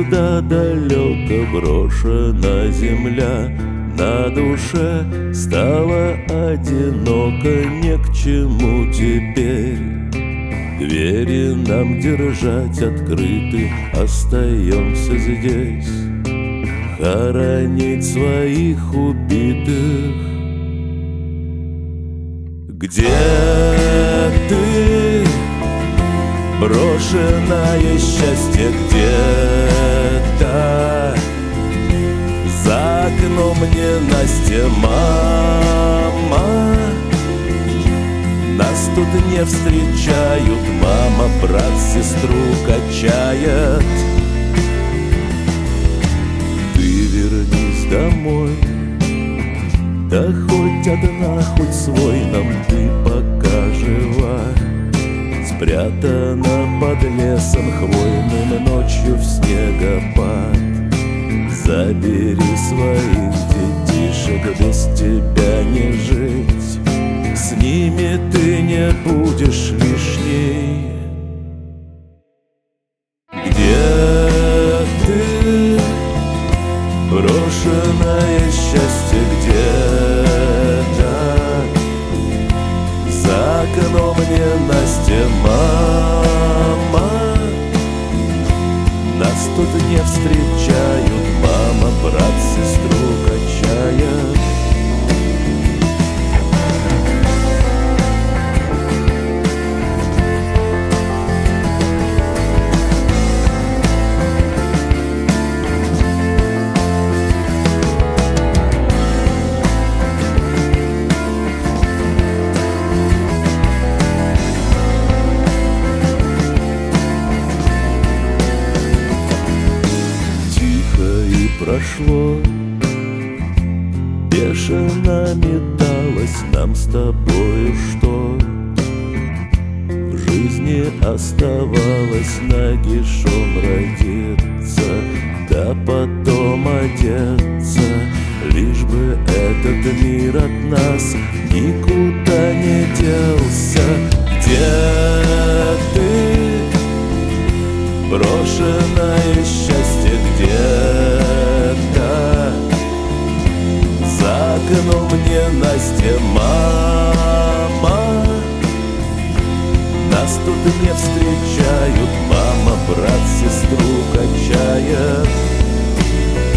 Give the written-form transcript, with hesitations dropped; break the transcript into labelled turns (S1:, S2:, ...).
S1: когда далеко брошена земля, на душе стало одиноко, не к чему теперь двери нам держать открыты. Остаемся здесь хоронить своих убитых. Где ты, брошенное счастье, где-то за окном ненастья, мама? Нас тут не встречают, мама, брат, сестру качает. Ты вернись домой, да хоть одна, хоть свой нам, ты пока жива. Спрятана под лесом хвойным, ночью в снегопад. Забери своих детишек, без тебя не жить. С ними ты не будешь лишней. Где ты, брошенное счастье, где-то за окном ненастья, мама? Нас тут не встречают, мама, брат, сестру качает. Прошло, бешено металось нам с тобою, что в жизни оставалось нагишом родиться, да потом одеться, лишь бы этот мир от нас никуда не делся. Где ты, брошенное счастье, где-то за окном ненастья, мама? Нас тут не встречают, мама, брат, сестру качает.